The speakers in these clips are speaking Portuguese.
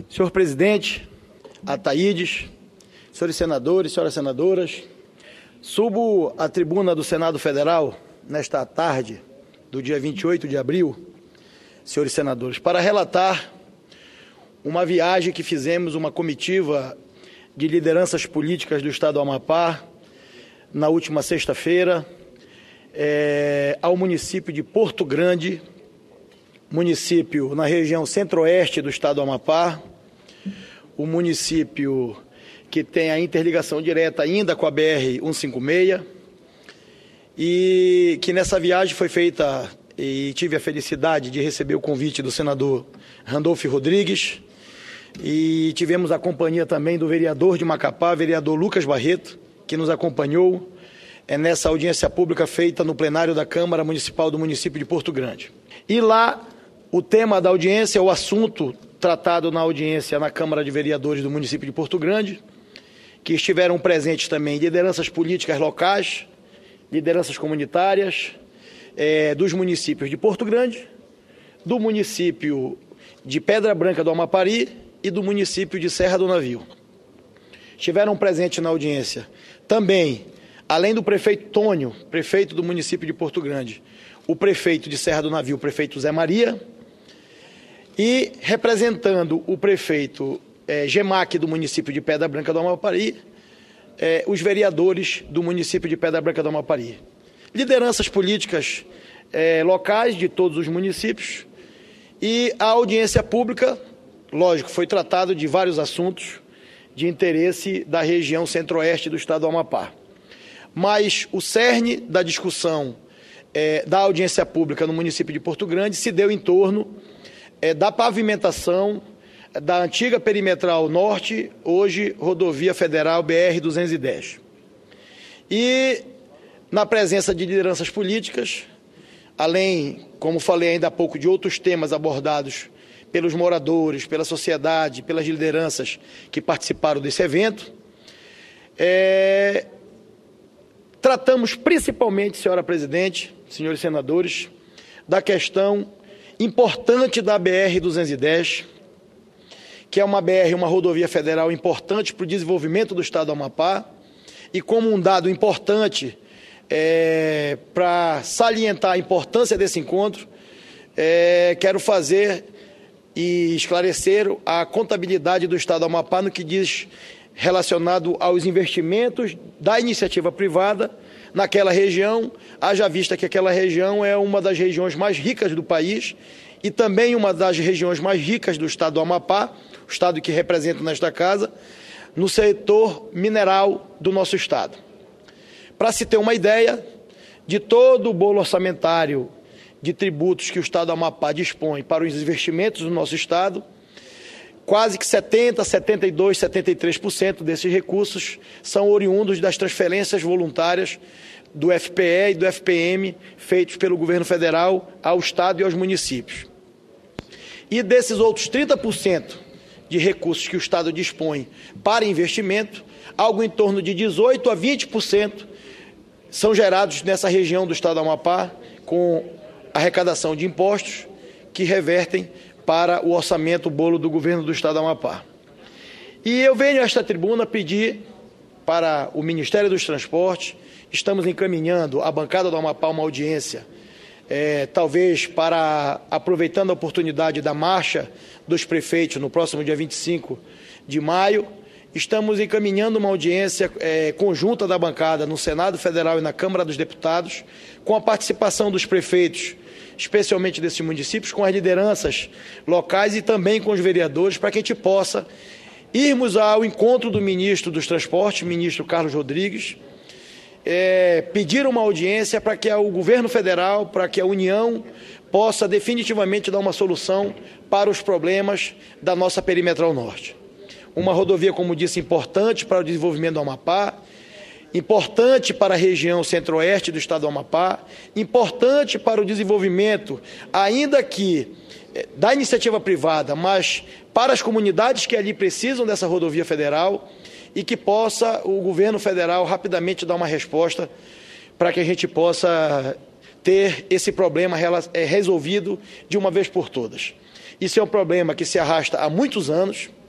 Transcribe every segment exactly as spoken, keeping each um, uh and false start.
Senhor presidente, Ataídes, senhores senadores, senhoras senadoras, subo à tribuna do Senado Federal nesta tarde do dia vinte e oito de abril, senhores senadores, para relatar uma viagem que fizemos, uma comitiva de lideranças políticas do estado do Amapá, na última sexta-feira, é, ao município de Porto Grande, município na região centro-oeste do estado do Amapá, o município que tem a interligação direta ainda com a B R cento e cinquenta e seis, e que nessa viagem foi feita, e tive a felicidade de receber o convite do senador Randolfo Rodrigues, e tivemos a companhia também do vereador de Macapá, vereador Lucas Barreto, que nos acompanhou é, nessa audiência pública feita no plenário da Câmara Municipal do município de Porto Grande. E lá, o tema da audiência, o assunto tratado na audiência na Câmara de Vereadores do município de Porto Grande, que estiveram presentes também lideranças políticas locais, lideranças comunitárias, é, dos municípios de Porto Grande, do município de Pedra Branca do Amapari e do município de Serra do Navio. Estiveram presentes na audiência também, além do prefeito Tônio, prefeito do município de Porto Grande, o prefeito de Serra do Navio, o prefeito Zé Maria, e representando o prefeito é, Gemac do município de Pedra Branca do Amapari, é, os vereadores do município de Pedra Branca do Amapari. Lideranças políticas é, locais de todos os municípios, e a audiência pública, lógico, foi tratado de vários assuntos de interesse da região centro-oeste do estado do Amapá. Mas o cerne da discussão é, da audiência pública no município de Porto Grande se deu em torno é, da pavimentação da antiga perimetral norte, hoje rodovia federal B R duzentos e dez. E na presença de lideranças políticas, além, como falei ainda há pouco, de outros temas abordados pelos moradores, pela sociedade, pelas lideranças que participaram desse evento, é, tratamos principalmente, senhora presidente, senhores senadores, da questão importante da B R duzentos e dez, que é uma B R, uma rodovia federal importante para o desenvolvimento do estado do Amapá, e como um dado importante é, para salientar a importância desse encontro, é, quero fazer e esclarecer a contabilidade do estado do Amapá no que diz relacionado aos investimentos da iniciativa privada naquela região, haja vista que aquela região é uma das regiões mais ricas do país e também uma das regiões mais ricas do estado do Amapá, o estado que represento nesta casa, no setor mineral do nosso estado. Para se ter uma ideia de todo o bolo orçamentário de tributos que o estado do Amapá dispõe para os investimentos do nosso estado, quase que setenta, setenta e dois, setenta e três por cento desses recursos são oriundos das transferências voluntárias do F P E e do F P M feitos pelo governo federal ao estado e aos municípios. E desses outros trinta por cento de recursos que o estado dispõe para investimento, algo em torno de dezoito a vinte por cento são gerados nessa região do estado do Amapá com arrecadação de impostos que revertem para o orçamento, o bolo do governo do estado do Amapá. E eu venho a esta tribuna pedir para o Ministério dos Transportes, estamos encaminhando a bancada do Amapá uma audiência, é, talvez para, aproveitando a oportunidade da marcha dos prefeitos no próximo dia vinte e cinco de maio, estamos encaminhando uma audiência é, conjunta da bancada no Senado Federal e na Câmara dos Deputados, com a participação dos prefeitos, especialmente desses municípios, com as lideranças locais e também com os vereadores, para que a gente possa irmos ao encontro do ministro dos Transportes, ministro Carlos Rodrigues, é, pedir uma audiência para que o governo federal, para que a União possa definitivamente dar uma solução para os problemas da nossa perimetral norte. Uma rodovia, como disse, importante para o desenvolvimento do Amapá, importante para a região centro-oeste do estado do Amapá, importante para o desenvolvimento, ainda que da iniciativa privada, mas para as comunidades que ali precisam dessa rodovia federal, e que possa o governo federal rapidamente dar uma resposta para que a gente possa ter esse problema resolvido de uma vez por todas. Isso é um problema que se arrasta há muitos anos,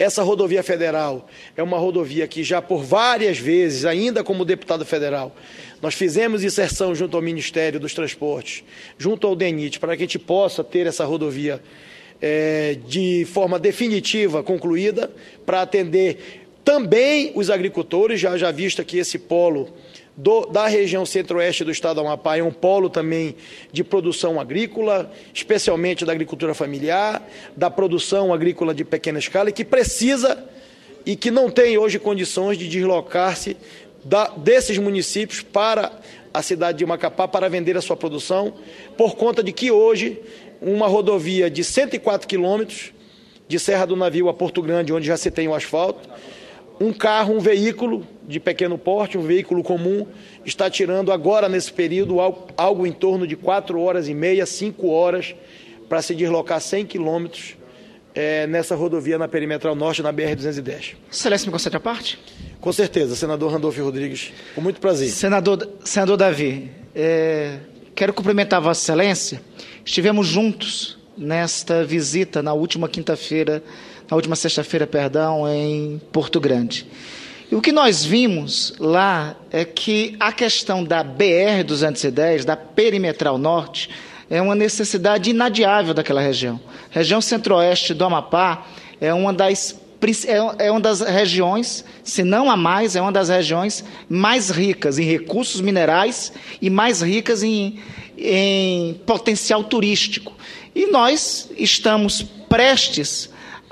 Essa rodovia federal é uma rodovia que já por várias vezes, ainda como deputado federal, nós fizemos inserção junto ao Ministério dos Transportes, junto ao DENIT, para que a gente possa ter essa rodovia é, de forma definitiva concluída, para atender também os agricultores, já, já visto que esse polo do, da região centro-oeste do estado do Amapá é um polo também de produção agrícola, especialmente da agricultura familiar, da produção agrícola de pequena escala, e que precisa e que não tem hoje condições de deslocar-se da, desses municípios para a cidade de Macapá para vender a sua produção, por conta de que hoje uma rodovia de cento e quatro quilômetros, de Serra do Navio a Porto Grande, onde já se tem o asfalto, um carro, um veículo de pequeno porte, um veículo comum, está tirando agora, nesse período, algo, algo em torno de quatro horas e meia, cinco horas, para se deslocar cem quilômetros é, nessa rodovia na Perimetral Norte, na B R duzentos e dez. Excelência, me concede a parte? Com certeza, senador Randolfo Rodrigues, com muito prazer. Senador, senador Davi, é, quero cumprimentar a Vossa Excelência. Estivemos juntos nesta visita na última quinta-feira, na última sexta-feira, perdão, em Porto Grande. E o que nós vimos lá é que a questão da B R duzentos e dez, da Perimetral Norte, é uma necessidade inadiável daquela região. A região centro-oeste do Amapá é uma das é uma das regiões, se não a mais, é uma das regiões mais ricas em recursos minerais e mais ricas em, em potencial turístico. E nós estamos prestes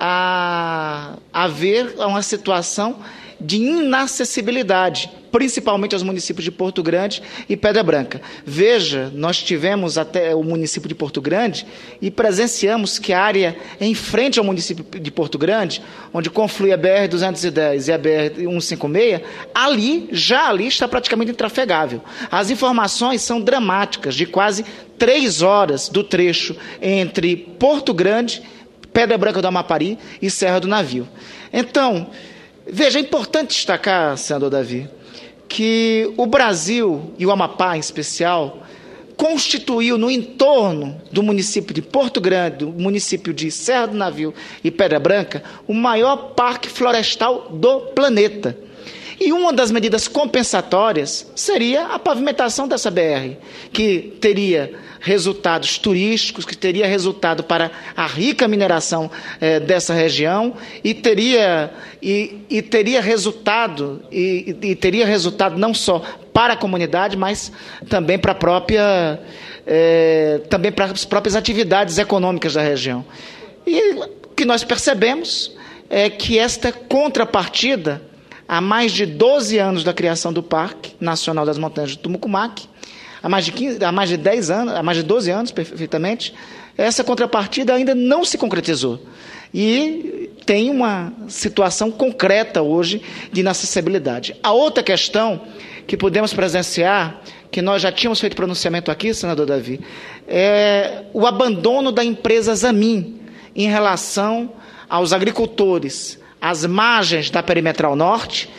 a, a ver uma situação de inacessibilidade, principalmente aos municípios de Porto Grande e Pedra Branca. Veja, nós tivemos até o município de Porto Grande e presenciamos que a área em frente ao município de Porto Grande, onde conflui a B R duzentos e dez e a B R cento e cinquenta e seis, ali, já ali está praticamente intrafegável. As informações são dramáticas, de quase três horas do trecho entre Porto Grande, Pedra Branca do Amapari e Serra do Navio. Então, veja, é importante destacar, senador Davi, que o Brasil, e o Amapá em especial, constituiu no entorno do município de Porto Grande, do município de Serra do Navio e Pedra Branca, o maior parque florestal do planeta. E uma das medidas compensatórias seria a pavimentação dessa B R, que teria resultados turísticos, que teria resultado para a rica mineração eh, dessa região e teria, e, e teria resultado e, e teria resultado não só para a comunidade, mas também para a própria eh, também para as próprias atividades econômicas da região. E o que nós percebemos é que esta contrapartida, há mais de doze anos da criação do Parque Nacional das Montanhas de Tumucumaque, há mais de quinze, há mais de dez anos, há mais de doze anos, perfeitamente, essa contrapartida ainda não se concretizou. E tem uma situação concreta hoje de inacessibilidade. A outra questão que podemos presenciar, que nós já tínhamos feito pronunciamento aqui, senador Davi, é o abandono da empresa Zamin em relação aos agricultores, às margens da Perimetral Norte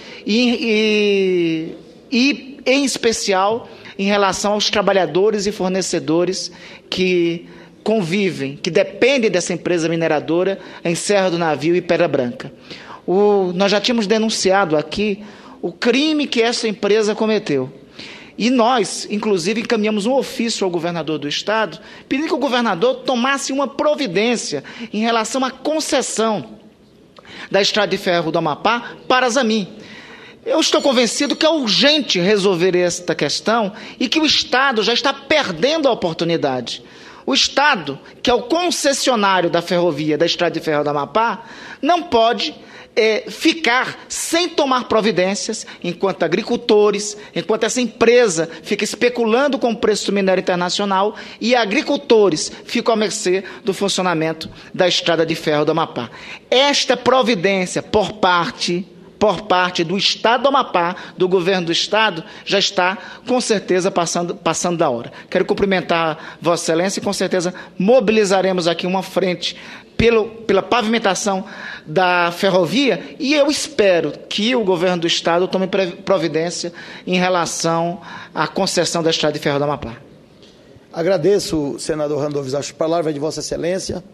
e, e, e, em especial, em relação aos trabalhadores e fornecedores que convivem, que dependem dessa empresa mineradora em Serra do Navio e Pedra Branca. O, nós já tínhamos denunciado aqui o crime que essa empresa cometeu. E nós, inclusive, encaminhamos um ofício ao governador do Estado, pedindo que o governador tomasse uma providência em relação à concessão da Estrada de Ferro do Amapá para a Zamin. Eu estou convencido que é urgente resolver esta questão e que o Estado já está perdendo a oportunidade. O Estado, que é o concessionário da ferrovia, da Estrada de Ferro do Amapá, não pode é, ficar sem tomar providências enquanto agricultores, enquanto essa empresa fica especulando com o preço do minério internacional e agricultores ficam à mercê do funcionamento da Estrada de Ferro do Amapá. Esta providência por parte... por parte do Estado do Amapá, do governo do Estado, já está, com certeza, passando, passando da hora. Quero cumprimentar Vossa Excelência e, com certeza, mobilizaremos aqui uma frente pelo, pela pavimentação da ferrovia e eu espero que o governo do Estado tome providência em relação à concessão da Estrada de Ferro do Amapá. Agradeço, senador Randolfo, as palavras de Vossa Excelência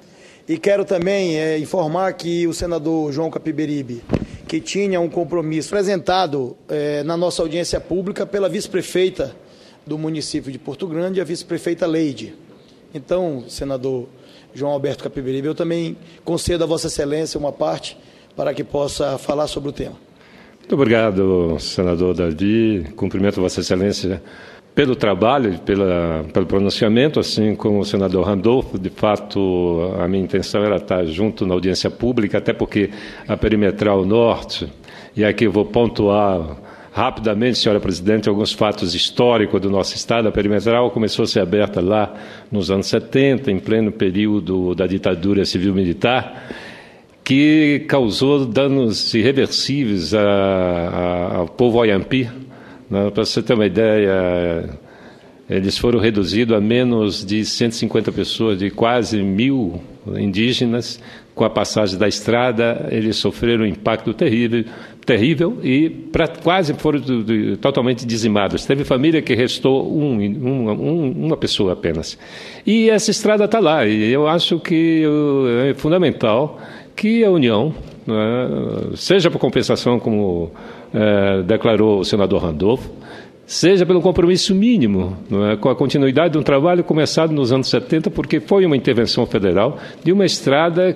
E quero também é, informar que o senador João Capiberibe, que tinha um compromisso apresentado é, na nossa audiência pública pela vice-prefeita do município de Porto Grande, a vice-prefeita Leide. Então, senador João Alberto Capiberibe, eu também concedo a Vossa Excelência uma parte para que possa falar sobre o tema. Muito obrigado, senador Davi. Cumprimento Vossa Excelência pelo trabalho, pela, pelo pronunciamento, assim como o senador Randolfo. De fato, a minha intenção era estar junto na audiência pública, até porque a Perimetral Norte, e aqui eu vou pontuar rapidamente, senhora presidente, alguns fatos históricos do nosso Estado. A Perimetral começou a ser aberta lá nos anos setenta, em pleno período da ditadura civil-militar, que causou danos irreversíveis a, a, ao povo Oyampi. Para você ter uma ideia, eles foram reduzidos a menos de cento e cinquenta pessoas, de quase mil indígenas. Com a passagem da estrada, eles sofreram um impacto terrível, terrível e pra, quase foram do, do, totalmente dizimados. Teve família que restou um, um, um, uma pessoa apenas. E essa estrada está lá, e eu acho que é fundamental que a União, né, seja por compensação, como é, declarou o senador Randolfo, seja pelo compromisso mínimo, não é, com a continuidade de um trabalho começado nos anos setenta, porque foi uma intervenção federal de uma estrada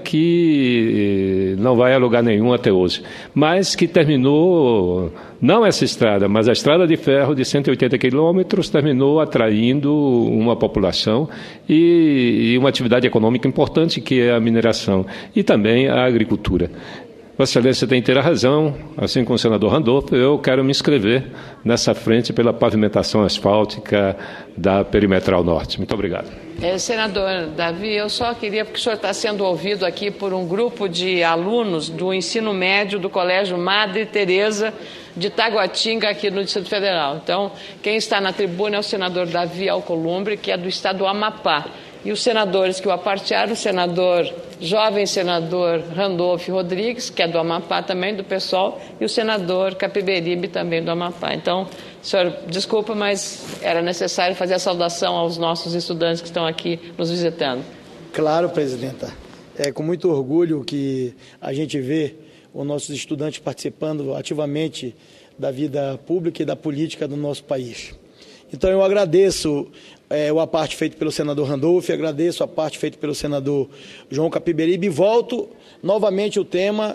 que não vai a lugar nenhum até hoje, mas que terminou, não essa estrada, mas a estrada de ferro de cento e oitenta quilômetros terminou atraindo uma população e, e uma atividade econômica importante, que é a mineração e também a agricultura. Vossa Excelência tem inteira razão, assim como o senador Randolfo, eu quero me inscrever nessa frente pela pavimentação asfáltica da Perimetral Norte. Muito obrigado. É, senador Davi, eu só queria, porque o senhor está sendo ouvido aqui por um grupo de alunos do ensino médio do Colégio Madre Teresa de Taguatinga, aqui no Distrito Federal. Então, quem está na tribuna é o senador Davi Alcolumbre, que é do estado do Amapá. E os senadores que o apartearam, o senador, jovem senador Randolfo Rodrigues, que é do Amapá também, do PSOL, e o senador Capiberibe, também do Amapá. Então, senhor, desculpa, mas era necessário fazer a saudação aos nossos estudantes que estão aqui nos visitando. Claro, presidenta. É com muito orgulho que a gente vê os nossos estudantes participando ativamente da vida pública e da política do nosso país. Então, eu agradeço é, a parte feita pelo senador Randolfo, agradeço a parte feita pelo senador João Capiberibe, e volto novamente o tema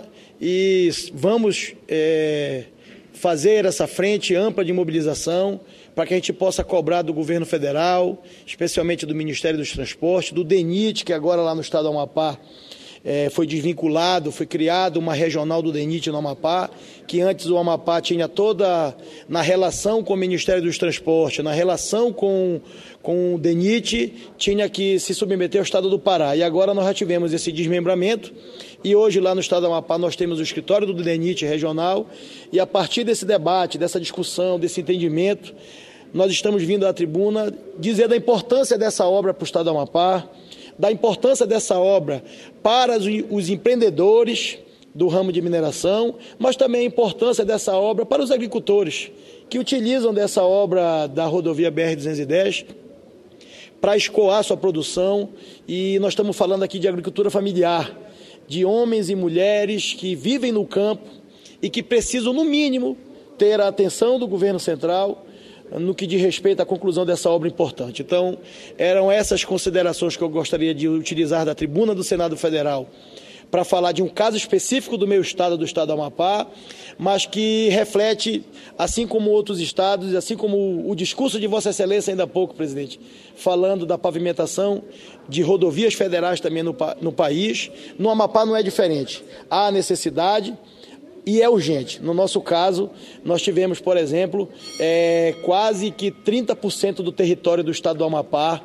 e vamos é, fazer essa frente ampla de mobilização para que a gente possa cobrar do governo federal, especialmente do Ministério dos Transportes, do DENIT, que agora lá no estado do Amapá É, foi desvinculado, foi criado uma regional do DENIT no Amapá, que antes o Amapá tinha toda, na relação com o Ministério dos Transportes, na relação com, com o DENIT, tinha que se submeter ao estado do Pará. E agora nós já tivemos esse desmembramento, e hoje lá no estado do Amapá nós temos o escritório do DENIT regional, e a partir desse debate, dessa discussão, desse entendimento, nós estamos vindo à tribuna dizer da importância dessa obra para o estado do Amapá, da importância dessa obra para os empreendedores do ramo de mineração, mas também a importância dessa obra para os agricultores que utilizam dessa obra da rodovia B R duzentos e dez para escoar sua produção. E nós estamos falando aqui de agricultura familiar, de homens e mulheres que vivem no campo e que precisam, no mínimo, ter a atenção do governo central no que diz respeito à conclusão dessa obra importante. Então, eram essas considerações que eu gostaria de utilizar da tribuna do Senado Federal para falar de um caso específico do meu estado, do estado do Amapá, mas que reflete, assim como outros estados, assim como o discurso de Vossa Excelência ainda há pouco, presidente, falando da pavimentação de rodovias federais também no, no país. No Amapá não é diferente. Há necessidade e é urgente. No nosso caso, nós tivemos, por exemplo, é, quase que trinta por cento do território do estado do Amapá,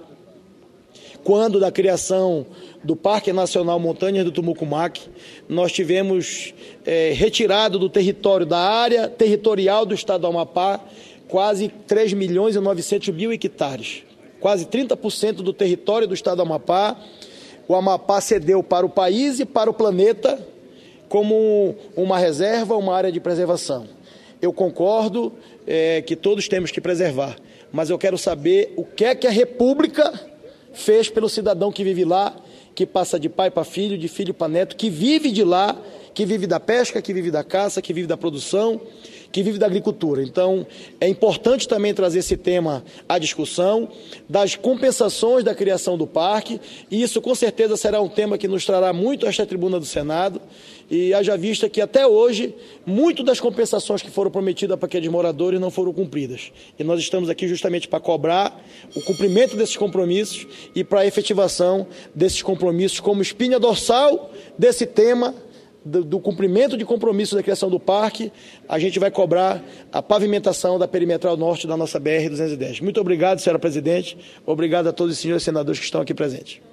quando da criação do Parque Nacional Montanhas do Tumucumaque, nós tivemos é, retirado do território, da área territorial do estado do Amapá, quase três milhões e novecentos mil hectares. Quase trinta por cento do território do estado do Amapá, o Amapá cedeu para o país e para o planeta como uma reserva, uma área de preservação. Eu concordo é, que todos temos que preservar, mas eu quero saber o que é que a República fez pelo cidadão que vive lá, que passa de pai para filho, de filho para neto, que vive de lá, que vive da pesca, que vive da caça, que vive da produção, que vive da agricultura. Então, é importante também trazer esse tema à discussão, das compensações da criação do parque, e isso com certeza será um tema que nos trará muito a esta tribuna do Senado, e haja vista que até hoje, muito das compensações que foram prometidas para aqueles moradores não foram cumpridas. E nós estamos aqui justamente para cobrar o cumprimento desses compromissos e para a efetivação desses compromissos como espinha dorsal desse tema, Do, do cumprimento de compromisso da criação do parque, a gente vai cobrar a pavimentação da perimetral norte da nossa B R duzentos e dez. Muito obrigado, senhora presidente. Obrigado a todos os senhores senadores que estão aqui presentes.